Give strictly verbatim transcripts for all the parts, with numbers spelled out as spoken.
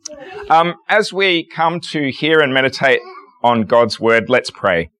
Um, as we come to hear and meditate on God's word, let's pray.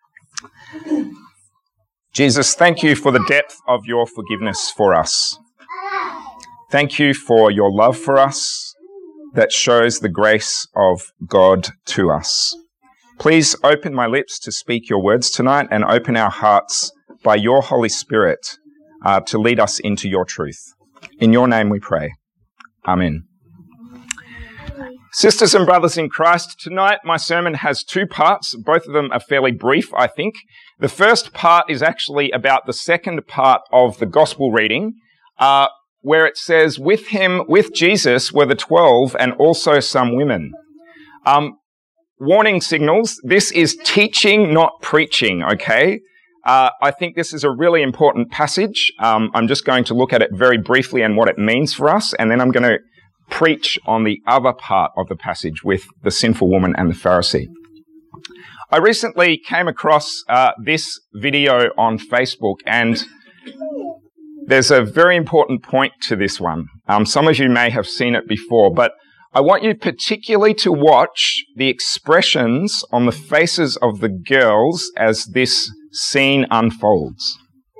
Jesus, thank you for the depth of your forgiveness for us. Thank you for your love for us that shows the grace of God to us. Please open my lips to speak your words tonight and open our hearts by your Holy Spirit uh, to lead us into your truth. In your name we pray. Amen. Sisters and brothers in Christ, tonight my sermon has two parts. Both of them are fairly brief, I think. The first part is actually about the second part of the gospel reading, uh, where it says, with him, with Jesus, were the twelve and also some women. Um, warning signals, this is teaching, not preaching, okay? Uh, I think this is a really important passage. Um, I'm just going to look at it very briefly and what it means for us, and then I'm going to preach on the other part of the passage with the sinful woman and the Pharisee. I recently came across uh, this video on Facebook, and there's a very important point to this one. Um, some of you may have seen it before, but I want you particularly to watch the expressions on the faces of the girls as this scene unfolds.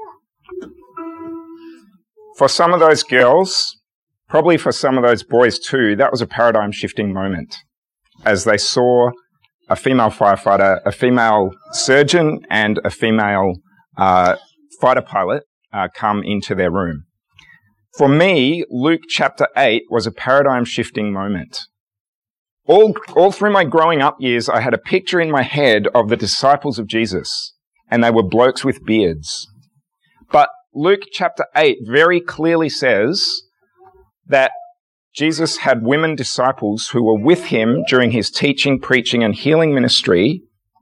For some of those girls, probably for some of those boys too, that was a paradigm-shifting moment as they saw a female firefighter, a female surgeon, and a female uh, fighter pilot uh, come into their room. For me, Luke chapter eight was a paradigm-shifting moment. All, all through my growing up years, I had a picture in my head of the disciples of Jesus, and they were blokes with beards. But Luke chapter eight very clearly says that Jesus had women disciples who were with him during his teaching, preaching, and healing ministry,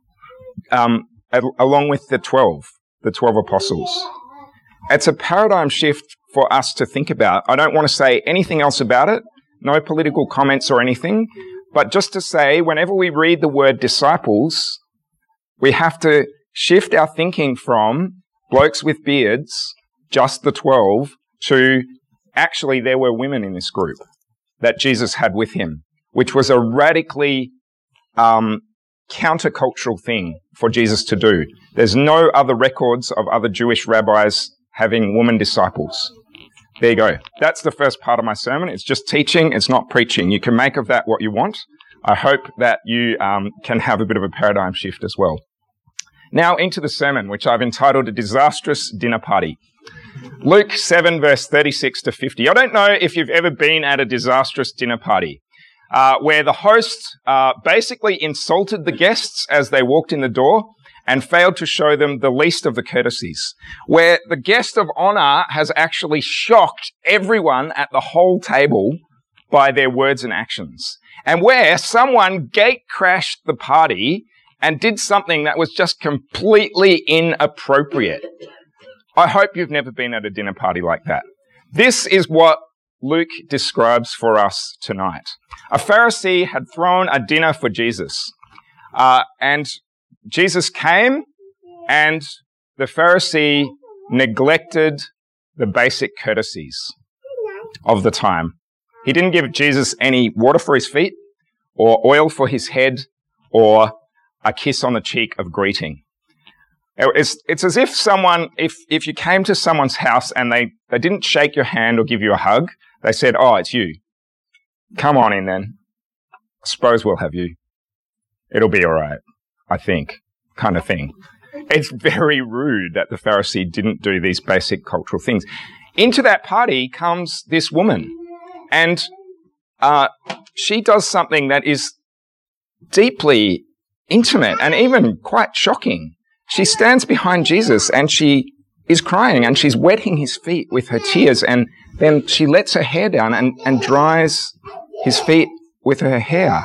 um, along with the twelve, the twelve apostles. It's a paradigm shift for us to think about. I don't want to say anything else about it, no political comments or anything, but just to say, whenever we read the word disciples, we have to shift our thinking from blokes with beards, just the twelve, to actually, there were women in this group that Jesus had with him, which was a radically um, countercultural thing for Jesus to do. There's no other records of other Jewish rabbis having woman disciples. There you go. That's the first part of my sermon. It's just teaching. It's not preaching. You can make of that what you want. I hope that you um, can have a bit of a paradigm shift as well. Now into the sermon, which I've entitled A Disastrous Dinner Party. Luke seven, verse thirty-six to fifty. I don't know if you've ever been at a disastrous dinner party uh, where the host uh, basically insulted the guests as they walked in the door and failed to show them the least of the courtesies, where the guest of honor has actually shocked everyone at the whole table by their words and actions, and where someone gate crashed the party and did something that was just completely inappropriate. I hope you've never been at a dinner party like that. This is what Luke describes for us tonight. A Pharisee had thrown a dinner for Jesus, uh, and Jesus came, and the Pharisee neglected the basic courtesies of the time. He didn't give Jesus any water for his feet, or oil for his head, or a kiss on the cheek of greeting. It's, it's as if someone, if, if you came to someone's house and they, they didn't shake your hand or give you a hug, they said, oh, it's you. Come on in then. I suppose we'll have you. It'll be all right, I think, kind of thing. It's very rude that the Pharisee didn't do these basic cultural things. Into that party comes this woman, and uh, she does something that is deeply intimate and even quite shocking. She stands behind Jesus and she is crying and she's wetting his feet with her tears, and then she lets her hair down and, and dries his feet with her hair.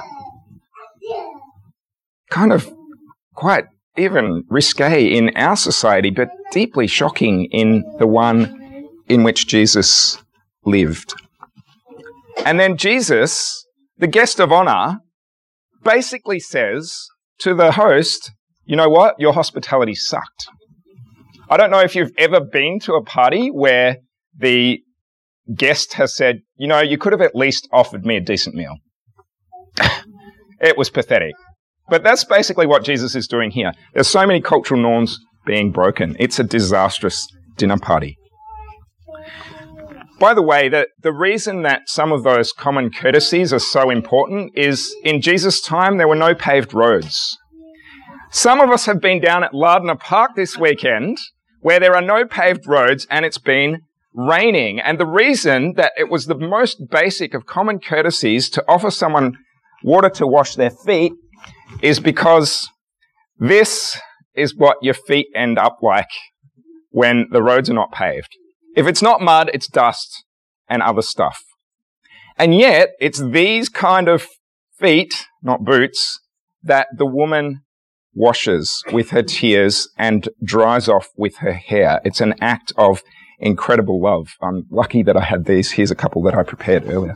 Kind of quite even risque in our society, but deeply shocking in the one in which Jesus lived. And then Jesus, the guest of honor, basically says to the host, you know what? Your hospitality sucked. I don't know if you've ever been to a party where the guest has said, you know, you could have at least offered me a decent meal. It was pathetic. But that's basically what Jesus is doing here. There's so many cultural norms being broken. It's a disastrous dinner party. By the way, the, the reason that some of those common courtesies are so important is in Jesus' time, there were no paved roads. Some of us have been down at Lardner Park this weekend where there are no paved roads and it's been raining. And the reason that it was the most basic of common courtesies to offer someone water to wash their feet is because this is what your feet end up like when the roads are not paved. If it's not mud, it's dust and other stuff. And yet, it's these kind of feet, not boots, that the woman washes with her tears and dries off with her hair. It's an act of incredible love. I'm lucky that I had these. Here's a couple that I prepared earlier.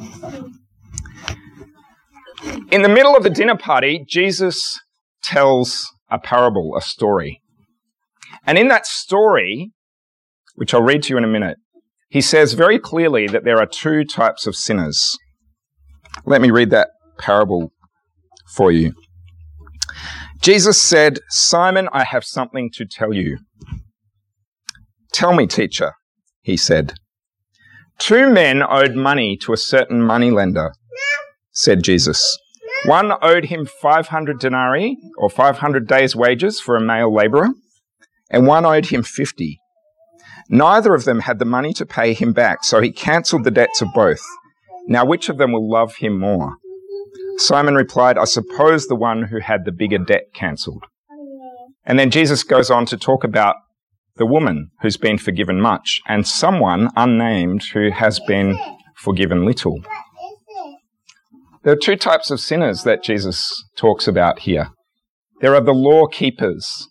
In the middle of the dinner party, Jesus tells a parable, a story. And in that story, which I'll read to you in a minute, he says very clearly that there are two types of sinners. Let me read that parable for you. Jesus said, "Simon, I have something to tell you." "Tell me, teacher," he said. "Two men owed money to a certain moneylender," said Jesus. "One owed him five hundred denarii, or five hundred days' wages for a male labourer, and one owed him fifty. Neither of them had the money to pay him back, so he cancelled the debts of both. Now which of them will love him more?" Simon replied, "I suppose the one who had the bigger debt cancelled." And then Jesus goes on to talk about the woman who's been forgiven much and someone unnamed who has been forgiven little. There are two types of sinners that Jesus talks about here. There are the law keepers,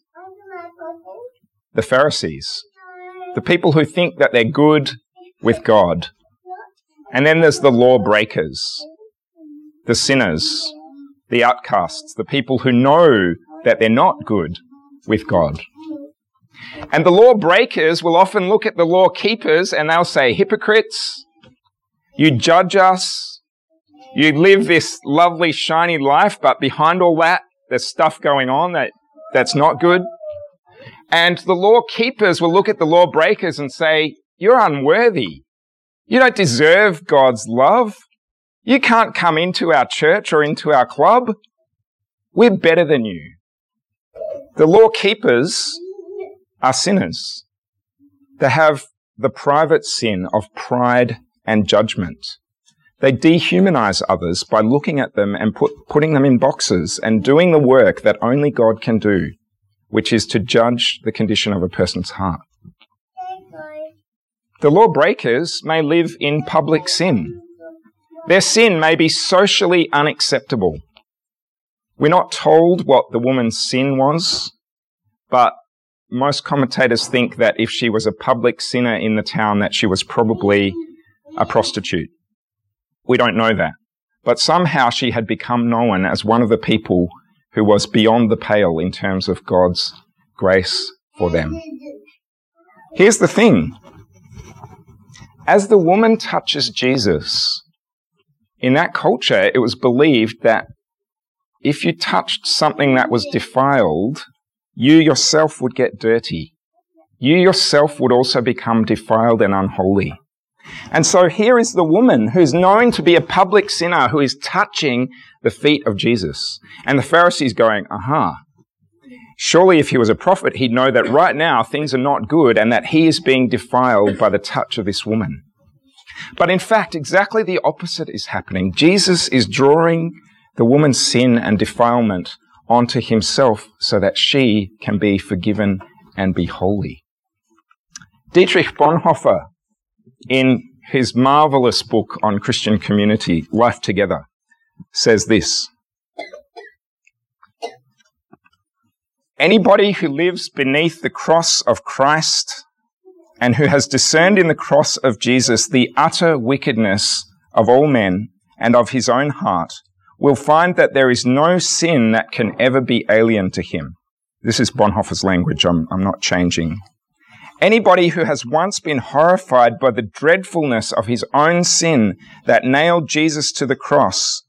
the Pharisees, the people who think that they're good with God. And then there's the law breakers, the sinners, the outcasts, the people who know that they're not good with God. And the law breakers will often look at the law keepers and they'll say, "Hypocrites, you judge us, you live this lovely, shiny life, but behind all that, there's stuff going on that, that's not good." And the law keepers will look at the law breakers and say, "You're unworthy. You don't deserve God's love. You can't come into our church or into our club. We're better than you." The law keepers are sinners. They have the private sin of pride and judgment. They dehumanize others by looking at them and put, putting them in boxes and doing the work that only God can do, which is to judge the condition of a person's heart. The law breakers may live in public sin. Their sin may be socially unacceptable. We're not told what the woman's sin was, but most commentators think that if she was a public sinner in the town, that she was probably a prostitute. We don't know that. But somehow she had become known as one of the people who was beyond the pale in terms of God's grace for them. Here's the thing. As the woman touches Jesus, in that culture, it was believed that if you touched something that was defiled, you yourself would get dirty. You yourself would also become defiled and unholy. And so here is the woman who's known to be a public sinner who is touching the feet of Jesus. And the Pharisees going, aha, surely if he was a prophet, he'd know that right now things are not good and that he is being defiled by the touch of this woman. But in fact, exactly the opposite is happening. Jesus is drawing the woman's sin and defilement onto himself so that she can be forgiven and be holy. Dietrich Bonhoeffer, in his marvelous book on Christian community, Life Together, says this: anybody who lives beneath the cross of Christ and who has discerned in the cross of Jesus the utter wickedness of all men and of his own heart will find that there is no sin that can ever be alien to him. This is Bonhoeffer's language. I'm, I'm not changing. Anybody who has once been horrified by the dreadfulness of his own sin that nailed Jesus to the cross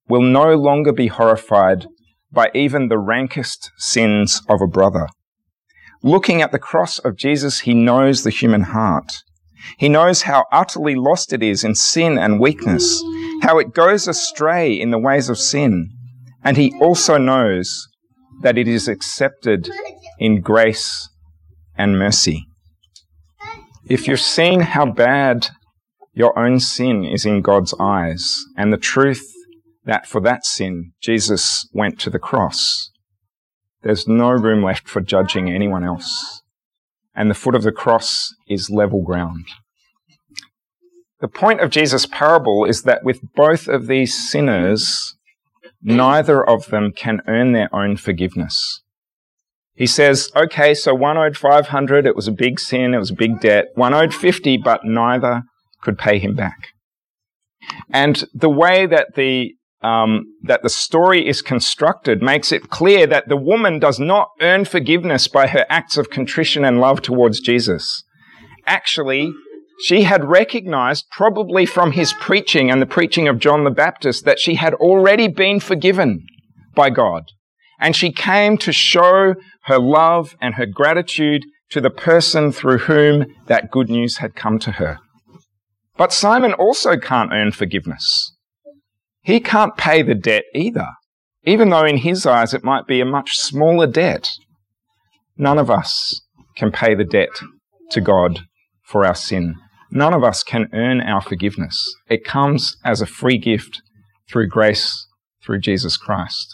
will no longer be horrified by even the rankest sins of a brother. Looking at the cross of Jesus, he knows the human heart. He knows how utterly lost it is in sin and weakness, how it goes astray in the ways of sin. And he also knows that it is accepted in grace and mercy. If you've seen how bad your own sin is in God's eyes, and the truth that for that sin Jesus went to the cross, there's no room left for judging anyone else. And the foot of the cross is level ground. The point of Jesus' parable is that with both of these sinners, neither of them can earn their own forgiveness. He says, okay, so one owed five hundred, it was a big sin, it was a big debt. One owed fifty, but neither could pay him back. And the way that the um, that the story is constructed makes it clear that the woman does not earn forgiveness by her acts of contrition and love towards Jesus. Actually, she had recognized, probably from his preaching and the preaching of John the Baptist, that she had already been forgiven by God. And she came to show her love and her gratitude to the person through whom that good news had come to her. But Simon also can't earn forgiveness. He can't pay the debt either, even though in his eyes it might be a much smaller debt. None of us can pay the debt to God for our sin. None of us can earn our forgiveness. It comes as a free gift through grace, through Jesus Christ.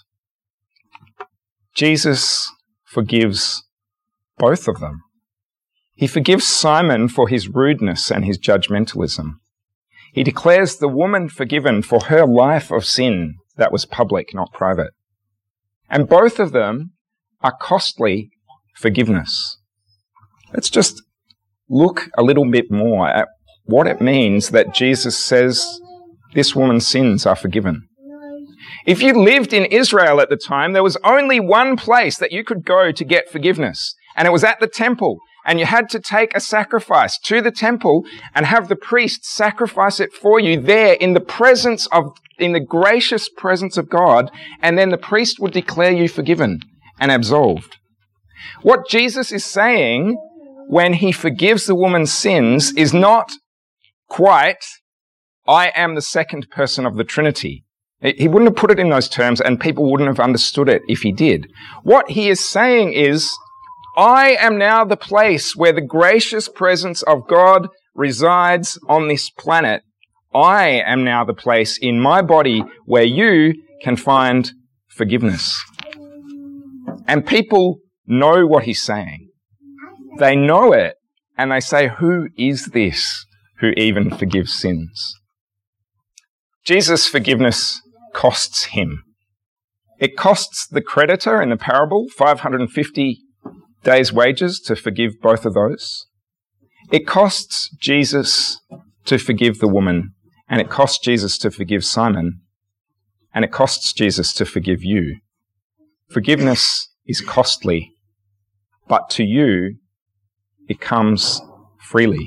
Jesus forgives both of them. He forgives Simon for his rudeness and his judgmentalism. He declares the woman forgiven for her life of sin that was public, not private. And both of them are costly forgiveness. Let's just look a little bit more at what it means that Jesus says this woman's sins are forgiven. If you lived in Israel at the time, there was only one place that you could go to get forgiveness, and it was at the temple. And you had to take a sacrifice to the temple and have the priest sacrifice it for you there in the presence of, in the gracious presence of God, and then the priest would declare you forgiven and absolved. What Jesus is saying when he forgives the woman's sins is not quite, I am the second person of the Trinity. He wouldn't have put it in those terms, and people wouldn't have understood it if he did. What he is saying is, I am now the place where the gracious presence of God resides on this planet. I am now the place in my body where you can find forgiveness. And people know what he's saying. They know it, and they say, who is this who even forgives sins? Jesus' forgiveness costs him. It costs the creditor in the parable five hundred fifty days' wages to forgive both of those. It costs Jesus to forgive the woman, and it costs Jesus to forgive Simon, and it costs Jesus to forgive you. Forgiveness is costly, but to you, it comes freely.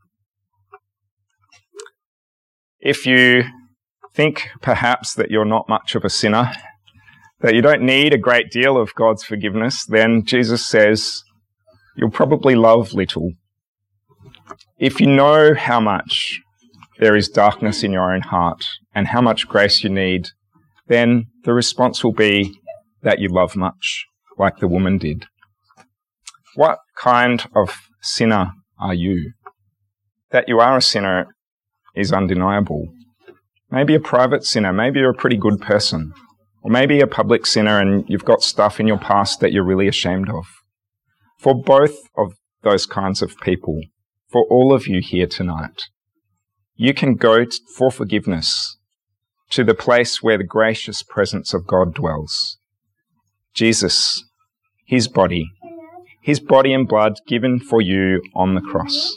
If you think perhaps that you're not much of a sinner, that you don't need a great deal of God's forgiveness, then Jesus says, you'll probably love little. If you know how much there is darkness in your own heart and how much grace you need, then the response will be that you love much, like the woman did. What kind of sinner are you? That you are a sinner is undeniable. Maybe a private sinner, maybe you're a pretty good person. Or maybe a public sinner and you've got stuff in your past that you're really ashamed of. For both of those kinds of people, for all of you here tonight, you can go t- for forgiveness to the place where the gracious presence of God dwells. Jesus, his body, his body and blood given for you on the cross.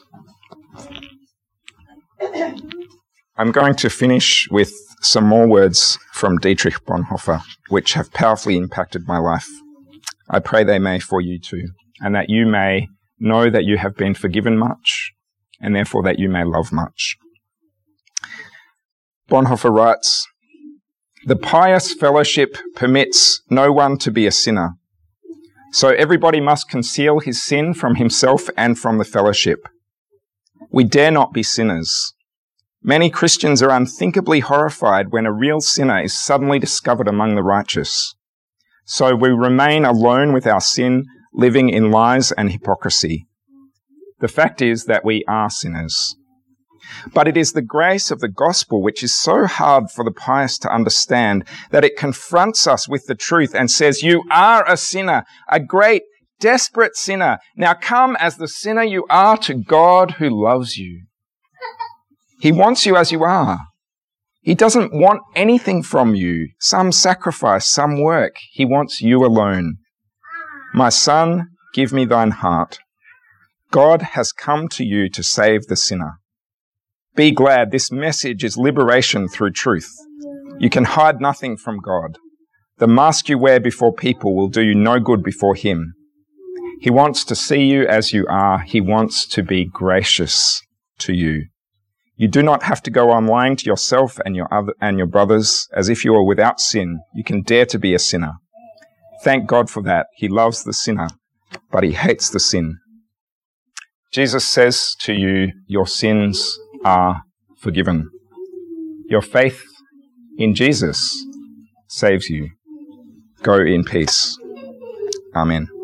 I'm going to finish with some more words from Dietrich Bonhoeffer, which have powerfully impacted my life. I pray they may for you too, and that you may know that you have been forgiven much, and therefore that you may love much. Bonhoeffer writes, The pious fellowship permits no one to be a sinner. So everybody must conceal his sin from himself and from the fellowship. We dare not be sinners. Many Christians are unthinkably horrified when a real sinner is suddenly discovered among the righteous. So we remain alone with our sin, living in lies and hypocrisy. The fact is that we are sinners. But it is the grace of the gospel which is so hard for the pious to understand that it confronts us with the truth and says, you are a sinner, a great, desperate sinner. Now come as the sinner you are to God who loves you. He wants you as you are. He doesn't want anything from you, some sacrifice, some work. He wants you alone. My son, give me thine heart. God has come to you to save the sinner. Be glad, this message is liberation through truth. You can hide nothing from God. The mask you wear before people will do you no good before him. He wants to see you as you are. He wants to be gracious to you. You do not have to go on lying to yourself and your other and your brothers as if you were without sin. You can dare to be a sinner. Thank God for that. He loves the sinner, but he hates the sin. Jesus says to you, your sins are forgiven. Your faith in Jesus saves you. Go in peace. Amen.